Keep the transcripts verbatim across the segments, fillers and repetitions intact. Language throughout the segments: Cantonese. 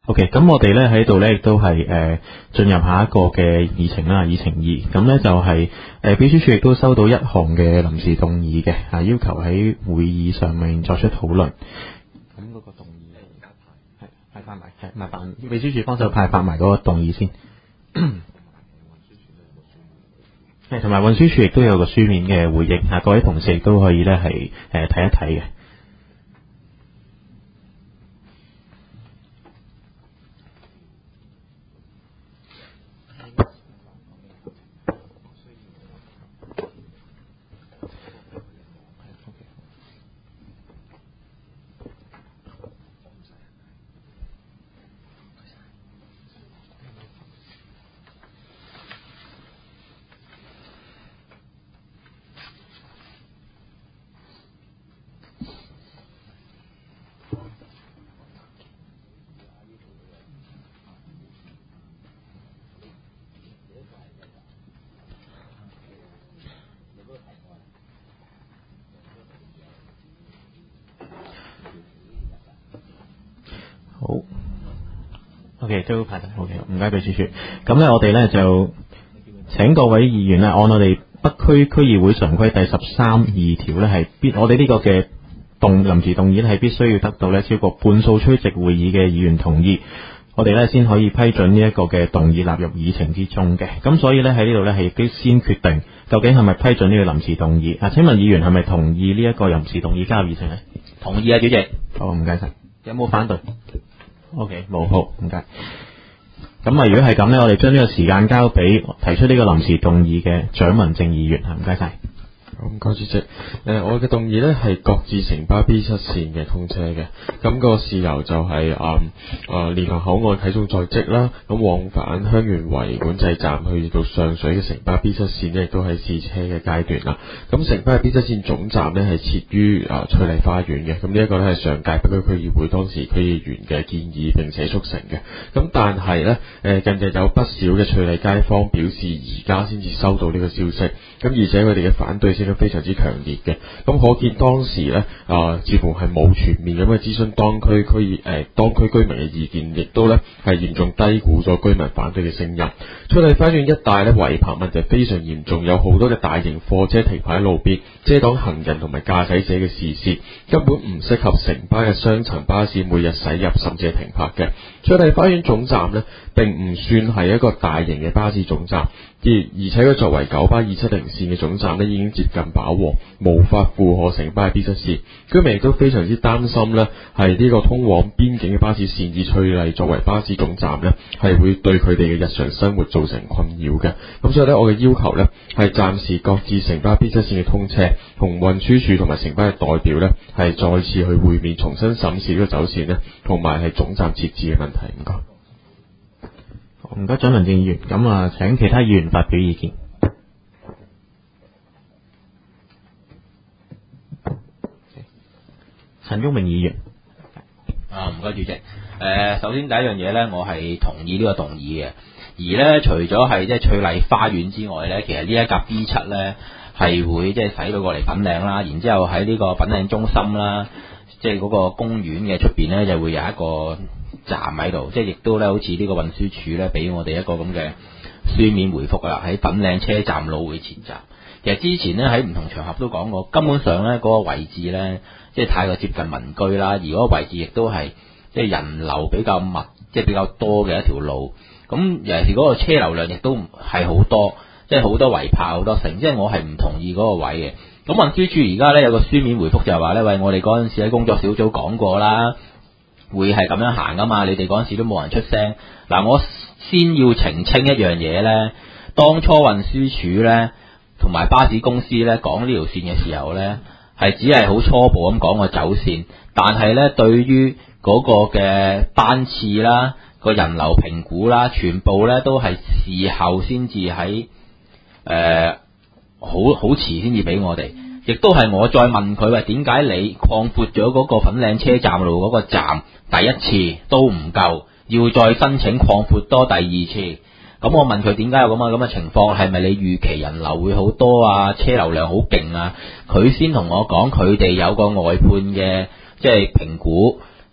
OK， 咁我哋咧喺度咧亦都係誒進入下一個嘅議程啦，議程二。咁咧就係、是、誒、呃、秘書處亦都收到一項嘅臨時動議嘅，啊要求喺會議上面作出討論。咁嗰個動議咧而家派係派發埋，係麻煩秘書處幫手派發埋嗰個動議先。係同埋運輸署亦都有個書面嘅回應，啊各位同事亦都可以咧係誒睇一睇嘅。好 ，OK 都排得 OK， 唔該秘書處。咁咧我哋咧就請各位議員咧按我哋北區區議會常規第十三二條咧係必，我哋呢個嘅動臨時動議咧係必須要得到咧超過半數出席會議嘅議員同意，我哋咧先可以批准呢一個嘅動議納入議程之中嘅。咁所以咧喺呢度咧係亦都先決定究竟係咪批准呢個臨時動議。啊，請問議員係咪同意呢一個臨時動議加入議程咧？ 同意啊，主席。 好，唔該晒。有冇反對？OK， 冇，好，唔該。咁啊，如果係咁咧，我哋將呢個時間交俾提出呢個臨時動議嘅蔣文正議員，唔該晒。 好，唔該主席。誒、呃，我嘅動議呢係各自城巴 B 七線嘅通車嘅。咁、那個事由就係、是、誒誒蓮塘口岸啟用在即啦。咁往返香園圍管制站去到上水嘅城巴 B 七線呢，亦都係試車嘅階段啦。咁城巴 B 七線總站呢係設於誒翠麗花園嘅。咁呢一個呢係上屆北區區議會當時區議員嘅建議並且促成嘅。咁但係呢，誒近日有不少嘅翠麗街坊表示而家先至收到呢個消息。咁而且佢哋嘅反對聲都非常之強烈嘅，咁可見當時咧啊、呃，似乎係冇全面咁嘅諮詢當區區誒、呃、當區居民嘅意見，亦都咧係嚴重低估咗居民反對嘅聲音。翠麗花園一帶咧違泊問題非常嚴重，有好多嘅大型貨車停泊喺路邊，遮擋行人同埋駕駛者嘅視線，根本唔適合城巴嘅雙層巴士每日駛入甚至係停泊嘅。翠麗花園總站咧並唔算係一個大型嘅巴士總站。而而且佢作為九巴二七零線嘅總站咧，已經接近飽和，無法負荷城巴嘅 B 七線。居民亦都非常之擔心咧，係呢個通往邊境嘅巴士線以翠麗作為巴士總站咧，係會對佢哋嘅日常生活造成困擾嘅。咁所以咧，我嘅要求咧係暫時擱置城巴 B 七線嘅通車，同運輸署同埋城巴嘅代表咧係再次去會面，重新審視呢個走線咧，同埋係總站設置嘅問題。唔該。 唔該，蔣文正議員。咁啊，請其他議員發表意見。陳旭明議員。 啊，唔該主席。誒、呃，首先第一樣嘢咧，我係同意呢個動議嘅。而咧，除咗係即係翠麗花園之外咧，其實呢一架 B 七咧係會即係駛到過嚟粉嶺啦，然之後喺呢個粉嶺中心啦，即係嗰個公園嘅出邊咧就會有一個站喺度，即係亦都咧，好似呢個運輸署咧，俾我哋一個咁嘅書面回覆啦。喺粉嶺車站老會前站，其實之前咧喺唔同場合都講過，根本上咧嗰個位置咧，即係太過接近民居啦，而嗰個位置亦都係即係人流比較密，即係比較多嘅一條路。咁尤其是嗰個車流量亦都係好多，即係好多圍泊好多城，即係我係唔同意嗰個位嘅。咁運輸署而家咧有個書面回覆就係話咧，喂，我哋嗰陣時喺工作小組講過啦。會係咁樣行噶嘛？你哋嗰陣時都冇人出聲。嗱，我先要澄清一樣嘢呢。當初運輸署呢，同埋巴士公司呢講呢條線嘅時候呢，係只係好初步咁講個走線，但係呢，對於嗰個嘅班次啦、個人流評估啦，全部呢都係事後先至喺誒好好遲先至俾我哋。亦都係我再問佢話點解你擴闊咗嗰個粉嶺車站路嗰個站第一次都唔夠，要再申請擴闊多第二次。咁我問佢點解有咁嘅咁嘅情況，係咪你預期人流會好多啊，車流量好勁啊？佢先同我講佢哋有個外判嘅即係評估，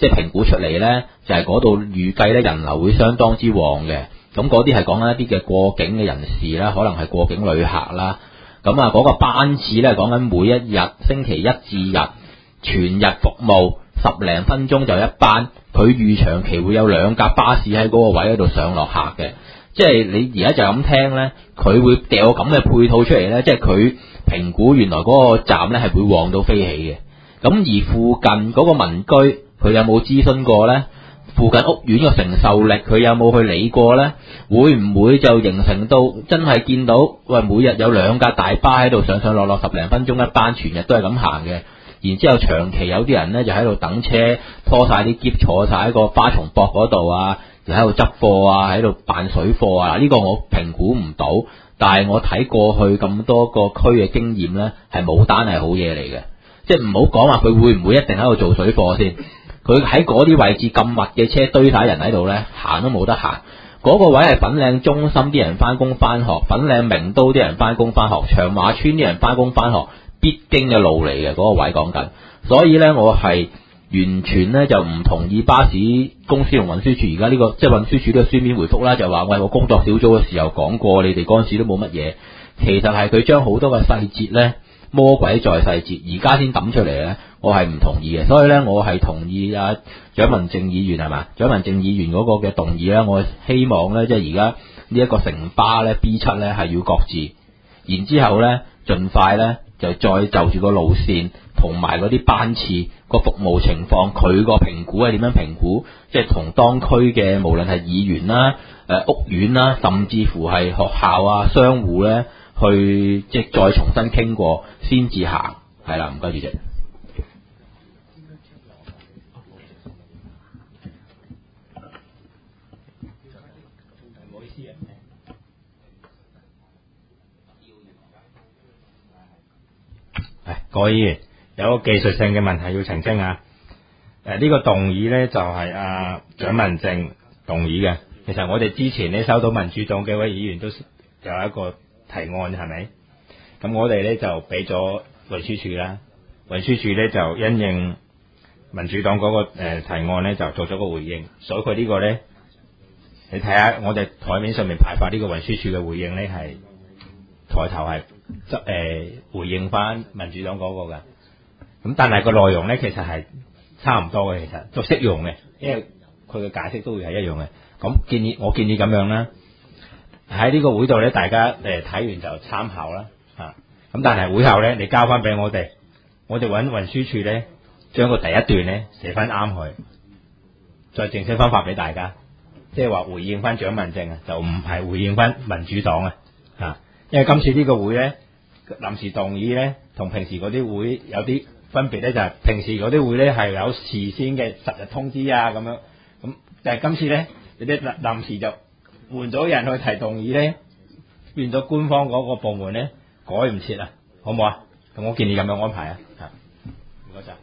即係評估出嚟呢，就係嗰度預計呢人流會相當之旺嘅。咁嗰啲係講緊一啲嘅過境嘅人士啦，可能係過境旅客啦。咁啊，嗰個班次呢，講緊每一日星期一至日全日服務，十零分鐘就一班。佢預長期會有兩架巴士喺嗰個位嗰度上落客嘅。即係你而家就咁聽呢，佢會掉咁嘅配套出嚟呢，即係佢評估原來嗰個站呢係會旺到飛起嘅。咁而附近嗰個民居，佢有冇諮詢過呢？附近屋苑嘅承受力，佢有冇去理過呢？會唔會就形成到真係見到喂，每日有兩架大巴喺度上上落落十零分鐘一班，全日都係咁行嘅。然之後長期有啲人呢，就喺度等車，拖晒啲篋坐晒喺個花叢壆嗰度啊，又喺度執貨啊，喺度辦水貨啊。呢個我評估唔到，但係我睇過去咁多個區嘅經驗呢，係冇單係好嘢嚟嘅。即係唔好講話佢會唔會一定喺度做水貨先。佢喺嗰啲位置咁密嘅車堆晒人喺度呢，行都冇得行。嗰個位係粉嶺中心啲人翻工翻學，粉嶺名都啲人翻工翻學，長華村啲人翻工翻學必經嘅路嚟嘅，嗰個位講緊。所以呢，我係完全呢就唔同意巴士公司同運輸署而家呢個即係運輸署呢個書面回覆啦，就話喂，我工作小組嘅時候講過，你哋嗰陣時都冇乜嘢。其實係佢將好多嘅細節呢，魔鬼在細節，而家先抌出嚟呢，我係唔同意嘅。所以呢，我係同意啊蔣文正議員係嘛？蔣文正議員嗰個嘅動議呢，我希望呢，即係而家呢一個城巴呢 B 七呢係要擱置，然之後呢盡快呢就再就住個路線同埋嗰啲班次個服務情況，佢個評估係點樣評估？即係同當區嘅無論係議員啦、誒屋苑啦，甚至乎係學校啊、商戶呢，去即係再重新傾過先至行。係啦，唔該主席。 各位議員，有個技術性嘅問題要澄清啊！誒、呃，呢、這個動議呢，就係、是、阿蔣文正動議嘅。其實我哋之前呢收到民主黨幾位議員都有一個提案，係咪？咁我哋呢就俾咗運輸署啦，運輸署呢就因應民主黨嗰、那個誒、呃、提案呢，就做咗個回應。所以佢呢個呢，你睇下我哋台面上面派發呢個運輸署嘅回應呢，係抬頭係。即誒、呃、回應翻民主黨嗰個㗎，咁但係個內容咧其實係差唔多嘅，其實都適用嘅，因為佢嘅解釋都會係一樣嘅。咁建議我建議咁樣啦，喺呢個會度咧，大家誒睇、呃、完就參考啦嚇。咁、啊、但係會後咧，你交翻俾我哋，我哋揾運輸署咧，將個第一段咧寫翻啱佢，再正式翻發俾大家，即係話回應翻蔣文正啊，就唔係回應翻民主黨啊嚇。因為今次呢個會咧，臨時動議咧，同平時嗰啲會有啲分別咧，就係、是、平時嗰啲會咧係有事先嘅十日通知啊咁樣，咁但係今次咧，有啲臨臨時就換咗人去提動議咧，變咗官方嗰個部門咧改唔切啊，好唔好啊？咁我建議咁樣安排啊，嚇，唔該晒。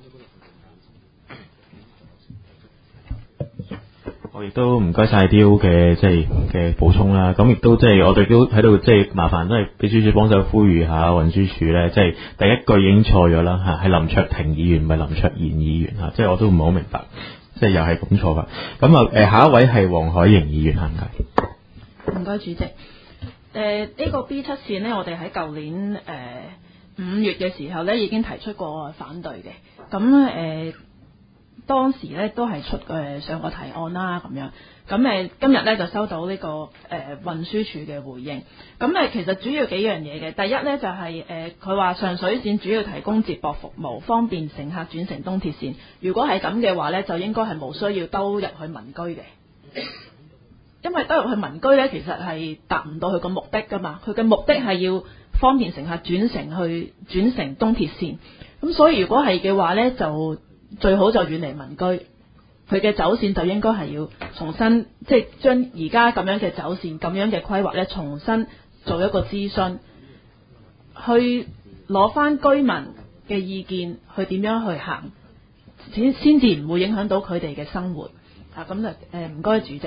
我亦都唔該晒 D O 嘅即係嘅補充啦，咁亦都即係我哋都喺度即係麻煩都係秘書處幫手呼籲下運輸署咧，即係第一句已經錯咗啦嚇，係林卓廷議員唔係林卓賢議員嚇，即係我都唔係好明白，即係又係咁錯法。咁啊誒下一位係黃海瑩議員係唔該？ 唔該主席。誒、呃、呢、這個 B 七線呢，我哋喺舊年誒五、呃、月嘅時候咧已經提出過反對嘅，咁誒。呃當時咧都係出誒、呃、上個提案啦咁樣，咁誒、呃、今日咧就收到呢、這個誒、呃、運輸署嘅回應，咁誒、呃、其實主要幾樣嘢嘅，第一咧就係誒佢話上水線主要提供接駁服務，方便乘客轉乘東鐵線。如果係咁嘅話咧，就應該係冇需要兜入去民居嘅，因為兜入去民居咧其實係達唔到佢個目的噶嘛，佢嘅目的係要方便乘客轉乘去轉乘東鐵線，咁所以如果係嘅話咧就。最好就遠離民居，佢嘅走線就應該係要重新，即係將而家咁樣嘅走線、咁樣嘅規劃咧，重新做一個諮詢，去攞翻居民嘅意見，去點樣去行，先先至唔會影響到佢哋嘅生活。啊，咁就誒唔該主席。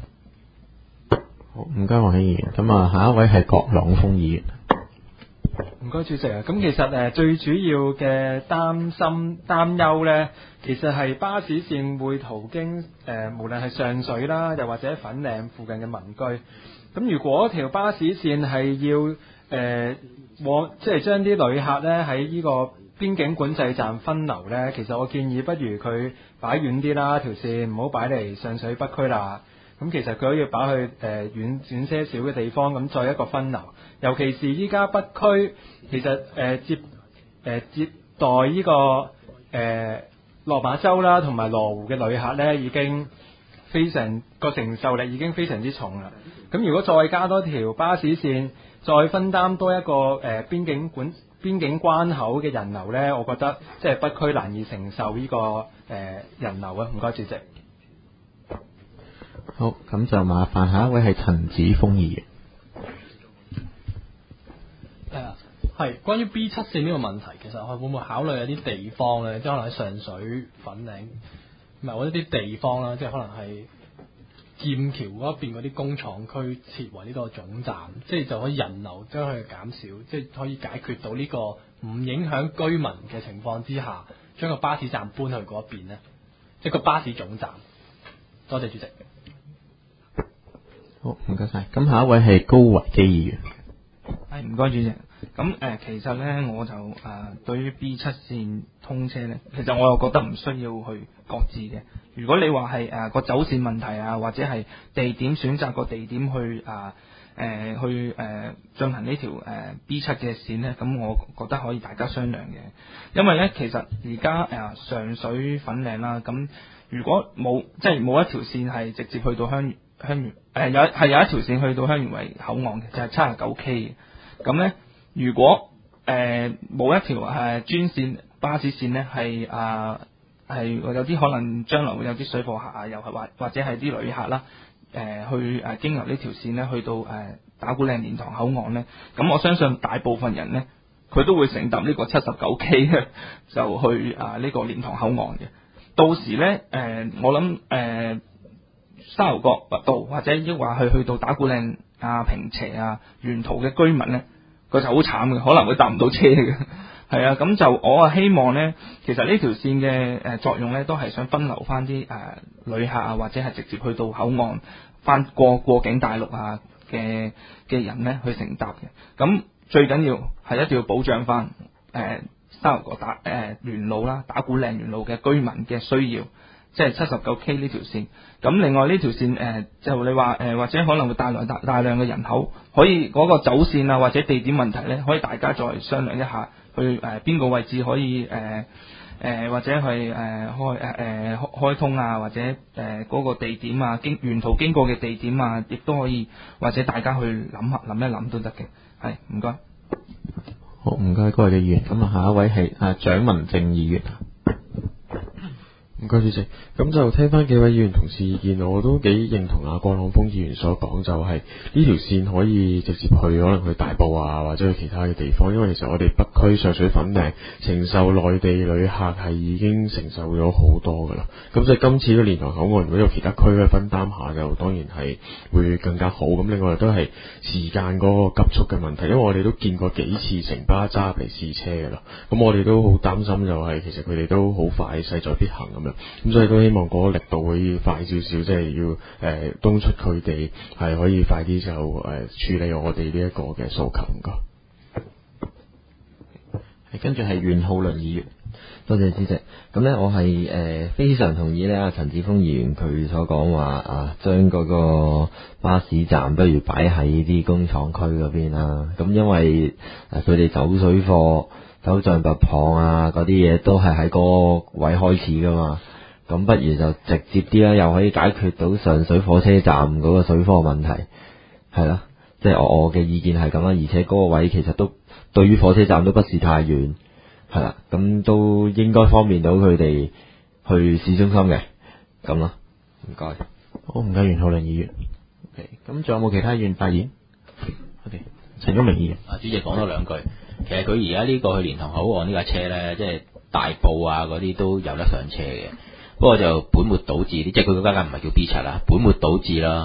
好，唔該黃議員。咁啊，下一位係郭朗峰議員。 唔該主席啊，咁其實誒最主要嘅擔心擔憂呢，其實係巴士線會途經誒、呃、無論係上水啦，又或者粉嶺附近嘅民居。咁如果條巴士線係要誒往即係將啲旅客呢喺呢個邊境管制站分流呢，其實我建議不如佢擺遠啲啦，條線唔好擺嚟上水北區啦。咁其實佢可以擺去誒、呃、遠遠些少嘅地方，咁再一個分流。尤其是依家北區，其實誒、呃、接誒、呃、接待呢、這個誒落馬洲啦，同埋羅湖嘅旅客呢，已經非常個承受力已經非常之重啦。咁如果再加多條巴士線，再分擔多一個誒、呃、邊境管邊境關口嘅人流呢，我覺得即係北區難以承受呢、這個誒、呃、人流啊。唔該，主席。 好，咁就麻煩下一位係陳子峰議員。 誒係關於 B 七線呢個問題，其實我會唔會考慮有啲地方咧，即係可能喺上水、粉嶺，唔係或者啲地方啦，即係可能係劍橋嗰邊嗰啲工廠區設為呢個總站，即係就可以人流將佢減少，即係可以解決到呢個唔影響居民嘅情況之下，將個巴士站搬去嗰邊咧，即係個巴士總站。多謝主席。 好，唔該晒。咁下一位係高維基議員。 係唔該主席。咁誒、呃，其實咧我就誒、呃、對於 B 七線通車咧，其實我又覺得唔需要去擱置嘅。如果你話係誒個走線問題啊，或者係地點選擇個地點去啊誒、呃、去誒、呃、進行呢條誒 B 七嘅線咧，咁我覺得可以大家商量嘅。因為咧其實而家誒上水粉嶺啦，咁如果冇即係冇一條線係直接去到香香園誒有係有一條線去到香園圍口岸嘅，就係七十九 K 嘅。咁咧，如果誒冇、呃、一條誒、呃、專線巴士線咧，係啊係有啲可能將來會有啲水貨客啊，又係或或者係啲旅客啦，誒、呃、去誒、呃、經由呢條線咧，去到誒、呃、打鼓嶺蓮塘口岸咧，咁我相信大部分人咧，佢都會乘搭呢個七十九 K 嘅，就去啊呢、這個蓮塘口岸嘅。到時咧，誒、呃、我諗誒、呃、沙頭角道或者抑或去去到打鼓嶺啊坪輋啊沿途嘅居民咧，佢就好慘嘅，可能會搭唔到車嘅。係啊，咁就我啊希望咧，其實呢條線嘅誒作用咧，都係想分流翻啲誒旅客啊，或者係直接去到口岸翻過過境大陸啊嘅嘅人咧去乘搭嘅。咁最緊要係一定要保障翻誒、呃、沙頭角打誒、呃、沿路啦，打鼓嶺沿路嘅居民嘅需要。即係七十九 K 呢條線，咁另外呢條線誒、呃，就你話誒、呃，或者可能會帶來大大量嘅人口，可以嗰個走線啊，或者地點問題咧，可以大家再商量一下，去誒邊、呃、個位置可以誒誒、呃呃、或者係誒、呃、開誒誒、呃、開通啊，或者誒嗰、呃那個地點啊，經沿途經過嘅地點啊，亦都可以或者大家去諗下諗一諗都得嘅，係唔該。 好，唔該各位嘅議員，咁啊下一位係阿蔣文正議員。 唔該主席，咁就聽翻幾位議員同事意見，我都幾認同阿郭朗峰議員所講，就係呢條線可以直接去可能去大埔啊，或者去其他嘅地方，因為其實我哋北區上水粉嶺承受內地旅客係已經承受咗好多噶啦，咁所以今次嘅蓮塘口岸如果有其他區咧分擔下，就當然係會更加好。咁另外都係時間嗰個急促嘅問題，因為我哋都見過幾次城巴揸嚟試車噶啦，咁我哋都好擔心就係、是、其實佢哋都好快勢在必行咁樣。咁所以都希望嗰個力度可以快少少，即係要誒、呃、敦促佢哋係可以快啲就誒、呃、處理我哋呢一個嘅訴求。唔該。 係跟住係袁浩倫議員。 多謝主席。咁呢，我係誒、呃、非常同意呢阿陳子峰議員佢所講話啊，將嗰個巴士站不如擺喺啲工廠區嗰邊啦。咁因為誒佢哋走水貨、走象拔蚌啊嗰啲嘢都係喺嗰個位開始噶嘛。咁不如就直接啲啦，又可以解決到上水火車站嗰個水貨問題，係啦，即係我我嘅意見係咁啦。而且嗰個位其實都對於火車站都不是太遠，係啦，咁都應該方便到佢哋去市中心嘅，咁咯，唔該。 好，唔該袁浩倫議員。OK，咁仲有冇其他議員發言 ？OK， 陳忠明議員。 啊，主席講多兩句，其實佢而家呢個去蓮塘口岸呢架車咧，即係大埔啊嗰啲都有得上車嘅。不過就本末倒置啲，即係佢嗰間唔係叫 B 七啦，本末倒置啦。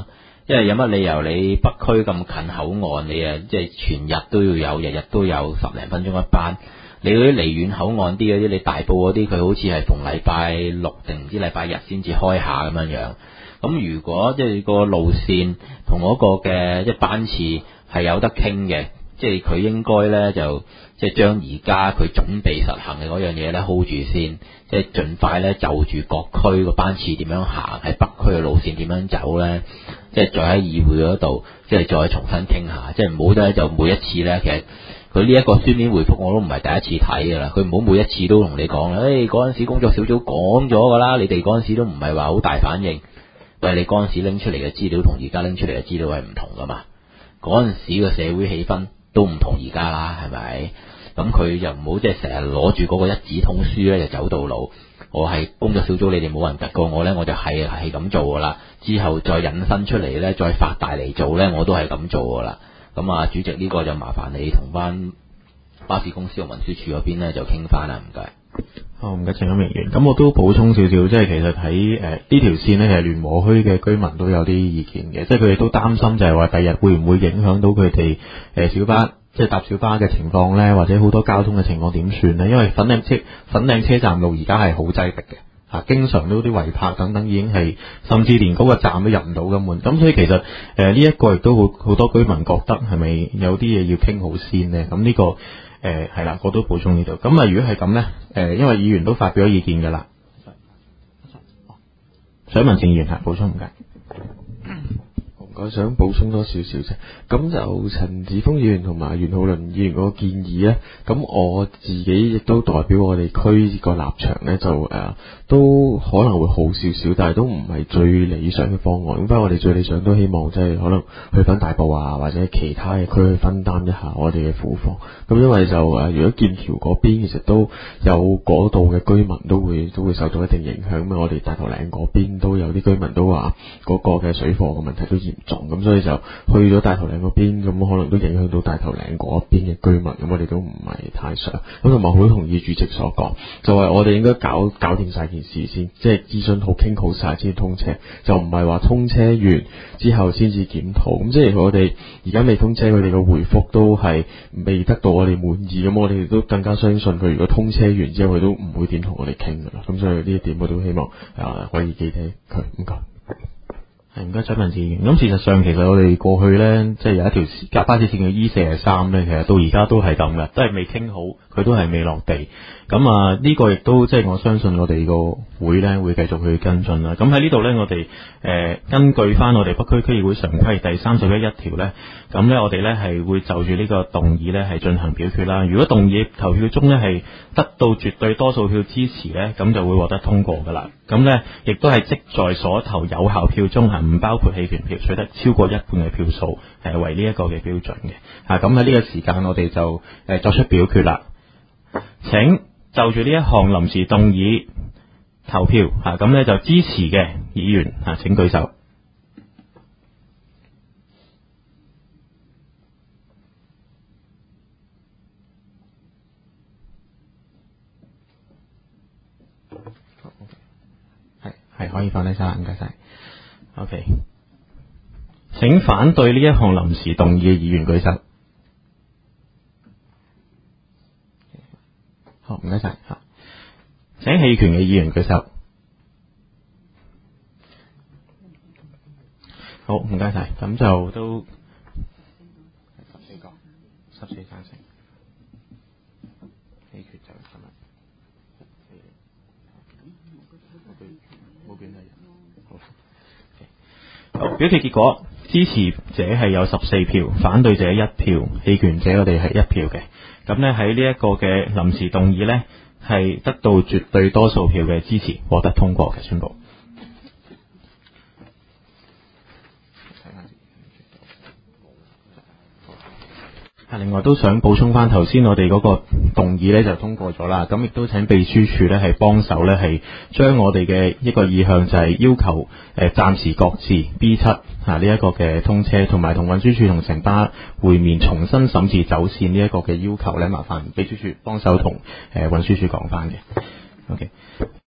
因為有乜理由你北區咁近口岸，你啊即係全日都要有，日日都有十零分鐘一班。你嗰啲離遠口岸啲嗰啲，你大埔嗰啲，佢好似係逢禮拜六定唔知禮拜日先至開下咁樣樣。咁如果即係個路線同嗰個嘅即係班次係有得傾嘅，即係佢應該咧就即係將而家佢準備實行嘅嗰樣嘢咧 hold 住先，即係盡快咧就住各區個班次點樣行，喺北區嘅路線點樣走咧，即係再喺議會嗰度即係再重新傾下，即係唔好咧就每一次咧其實。佢呢一個書面回覆我都唔係第一次睇㗎啦，佢唔好每一次都同你講啦，誒嗰陣時工作小組講咗㗎啦，你哋嗰陣時都唔係話好大反應，喂你嗰陣時拎出嚟嘅資料同而家拎出嚟嘅資料係唔同㗎嘛，嗰陣時嘅社會氣氛都唔同而家啦，係咪？咁佢就唔好即係成日攞住嗰個一紙通書咧就走到路，我係工作小組，你哋冇人突過我咧，我就係係咁做㗎啦，之後再引申出嚟咧，再發大嚟做咧，我都係咁做㗎啦。咁啊，主席呢個就麻煩你同翻巴士公司同運輸署嗰邊咧就傾翻啦，唔該。 好，唔該，陳錦明員。咁我都補充少少，即係其實喺誒呢條線呢，其實聯和墟嘅居民都有啲意見嘅，即係佢哋都擔心就係話第日會唔會影響到佢哋誒小巴即係搭小巴嘅情況呢，或者好多交通嘅情況點算呢？因為粉嶺車粉嶺車站路而家係好擠迫嘅。啊，經常都啲違泊等等已經係，甚至連嗰個站都入唔到嘅門。咁所以其實誒呢一個亦都好好多居民覺得係咪有啲嘢要傾好先呢？咁呢、這個誒係啦，我都補充呢度。咁啊，如果係咁呢，誒、呃、因為議員都發表咗意見㗎啦。想問政議員嚇補充唔該。 我想補充多少少啫，咁就陳子峰議員同埋袁浩倫議員嗰個建議呢，咁我自己亦都代表我哋區個立場呢，就誒、呃、都可能會好少少，但係都唔係最理想嘅方案。咁不過我哋最理想都希望即係可能去翻大埔啊，或者其他嘅區去分擔一下我哋嘅苦況。咁因為就誒、呃，如果劍橋嗰邊其實都有嗰度嘅居民都會都會受到一定影響。咁我哋大頭嶺嗰邊都有啲居民都話嗰個嘅水貨嘅問題都嚴重，咁所以就去咗大頭嶺嗰邊，咁可能都影響到大頭嶺嗰邊嘅居民，咁我哋都唔係太想。咁同埋好同意主席所講，就係、是、我哋應該搞搞掂晒件事先，即係諮詢好傾好晒先通車，就唔係話通車完之後先至檢討。咁即係我哋而家未通車，佢哋嘅回覆都係未得到我哋滿意，咁我哋都更加相信佢如果通車完之後，佢都唔會點同我哋傾噶啦。咁所以呢一點我都希望啊可以記低佢。唔該。 係唔該，張文志議員。咁事實上，其實我哋過去呢，即係有一條架巴士線叫 E 四十三呢，其實到而家都係咁嘅，都係未傾好，佢都係未落地。咁啊，呢個亦都即係我相信我哋個會呢會繼續去跟進啦。咁喺呢度呢，我哋誒、呃、根據翻我哋北區區議會常規第三十一一條呢，咁呢我哋呢係會就住呢個動議呢係進行表決啦。如果動議投票中呢係得到絕對多數票支持呢，咁就會獲得通過噶啦。咁呢亦都係即在所投有效票中係唔包括棄權票，取得超過一半嘅票數係為呢一個嘅標準嘅。啊，咁喺呢個時間我哋就誒、呃、作出表決啦。請就住呢一項臨時動議投票嚇，咁、啊、呢就支持嘅議員嚇、啊、請舉手。係係可以放低晒，唔該晒。OK， 請反對呢一項臨時動議嘅議員舉手。好，唔該晒吓。請棄權嘅議員舉手。好，唔該晒。咁就都十四個，十四贊成，棄權就咁啦。冇卷係人。好，好，表決結果，支持者係有十四票，反對者一票，棄權者我哋係一票嘅。咁呢喺呢一個嘅臨時動議呢，係得到絕對多數票嘅支持，獲得通過嘅宣佈。另外都想補充翻頭先我哋嗰個動議呢就通過咗啦，咁亦都請秘書處呢係幫手呢係將我哋嘅一個意向就係要求誒暫時擱置 B 七啊呢一個嘅通車，同埋同運輸署同城巴會面重新審視走線呢一個嘅要求呢，麻煩秘書處幫手同誒運輸署講翻嘅。OK。